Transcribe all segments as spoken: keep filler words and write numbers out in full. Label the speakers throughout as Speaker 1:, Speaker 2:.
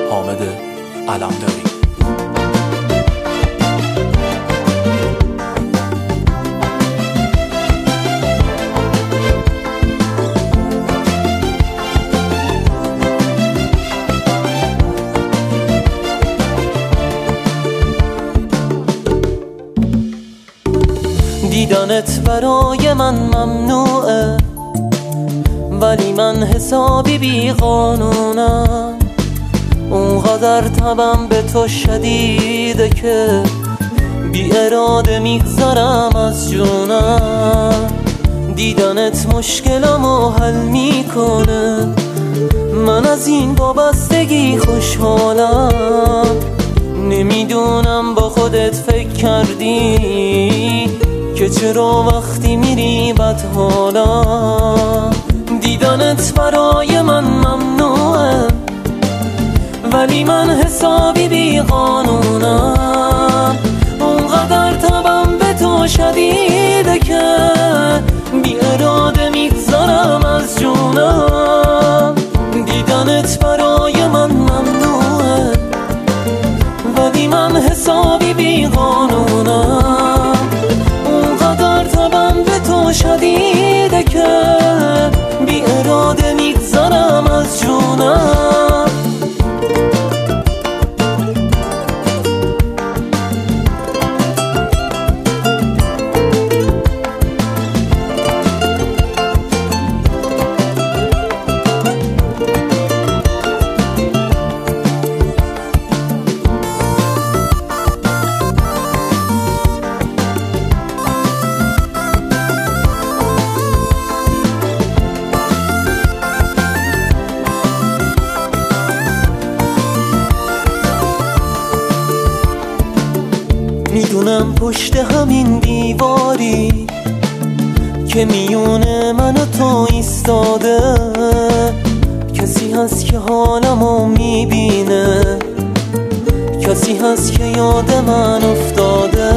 Speaker 1: حامد علمداری.
Speaker 2: دیدنت برای من ممنوعه، ولی من حسابی بی قانونم. اونقدر تبم به تو شدیده که بی اراده میگذرم از جونم. دیدنت مشکلمو حل میکنه، من از این وابستگی خوشحالم. نمیدونم با خودت فکر کردی که چرا وقتی میری بد حالم. دیدنت برای من ممنوعه، ولی من حسابی بی قانونم. اونقدر تبم به تو شدیده که بی اراده میگذرم از جونم. دیدنت برای من ممنوعه، ولی من حسابی بی قانونم. اونقدر تبم به تو شدیده که بی اراده میگذرم از جونم. میدونم پشت همین دیواری که میونه من و تو ایستاده کسی هست که حالمو میبینه، کسی هست که یاد من افتاده.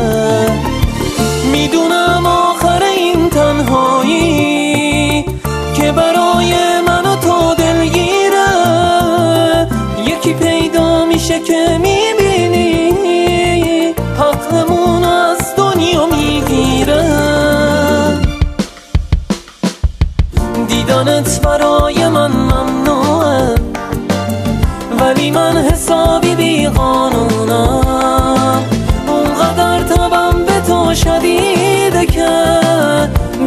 Speaker 2: میدونم آخر این تنهایی که برای من و تو دلگیره، یکی پیدا میشه که میبینی حقمون از دنیا میگیره. دیدنت برای من ممنوعه، ولی من حسابی بی قانونم. اونقدر تبم به تو شدیده که